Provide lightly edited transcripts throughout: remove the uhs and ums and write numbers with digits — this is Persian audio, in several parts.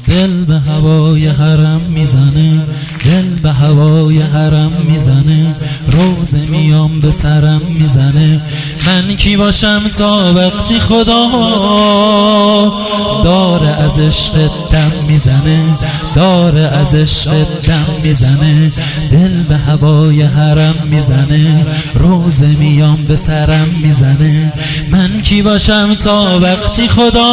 دل به هوای حرم میزنه، دل به هوای حرم میزنه، روزه میام به سرم میزنه. من کی باشم تا وقتی خدا داره از عشق دم میزنه، داره از عشق دم میزنه. دل به هوای حرم میزنه، روزه میام به سرم میزنه. من کی باشم تا وقتی خدا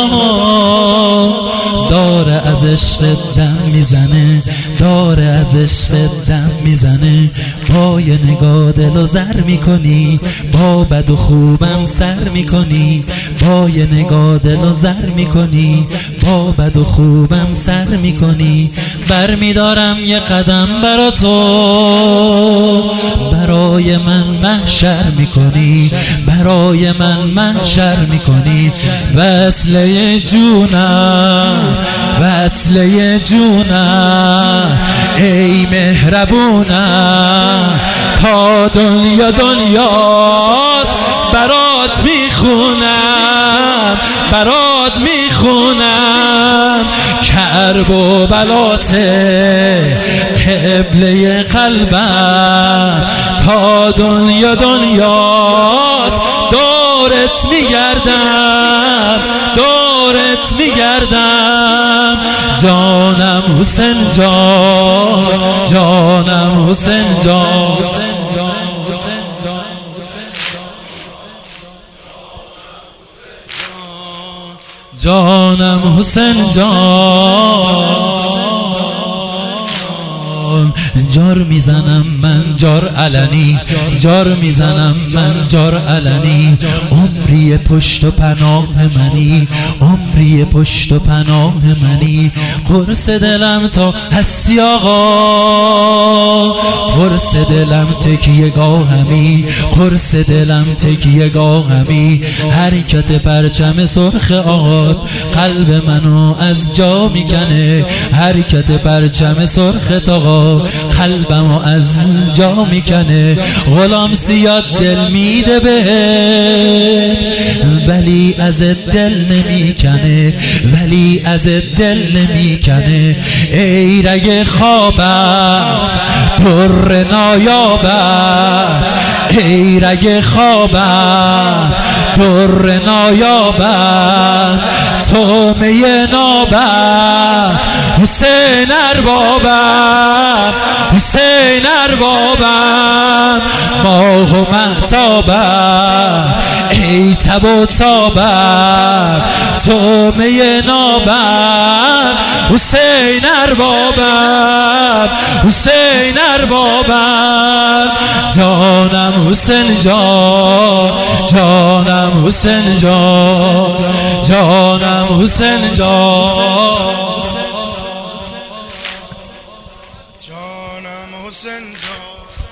داره از عشق دم میزنه، داره از عشق دم میزنه. با یه نگاه دل و زر میکنی، با بد و خوبم سر میکنی. با یه نگاه دل و زر میکنی، با بد و خوبم سر میکنی. بر میدارم یه قدم برا تو، برای من محشر میکنی، برای من محشر میکنی. وصله جونم، وصله جونم، ای مهربونم. تا دنیا دنیاست برات میخونم، برات میخونم. کرب و بلاته قبله قلبم. تا دنیا دنیاست دورت میگردم، دورت میگردم. جانم حسین جان، جانم حسین جان، جانم حسین جان. جار میزنم من جار علنی، جار میزنم من جار علنی. عمری پشت و پناه منی، عمری پشت و پناه منی. قرص دلم تا هستی آقا، قرص دلم تکیه گاهمی، قرص دلم تکیه گاهمی. حرکت پرچم سرخ آقا قلب منو از جا میکنه، حرکت پرچم سرخ آقا قلبمو از جا میکنه. غلام زیاد دل میده بهت ولی از دل نمیکنه، ولی از دل نمیکنه. ای رگ خوابم پر نایابم، ای رگ خوابم پر نایابم. تومه نابم حسین اربابم، حسین اربابم. ماه و مهتابم ای تب و تابم. تومه نابم حسین اربابم، حسین اربابم. جانم حسین جان، جانم حسین جان، جانم حسین جان، جانم حسین جان.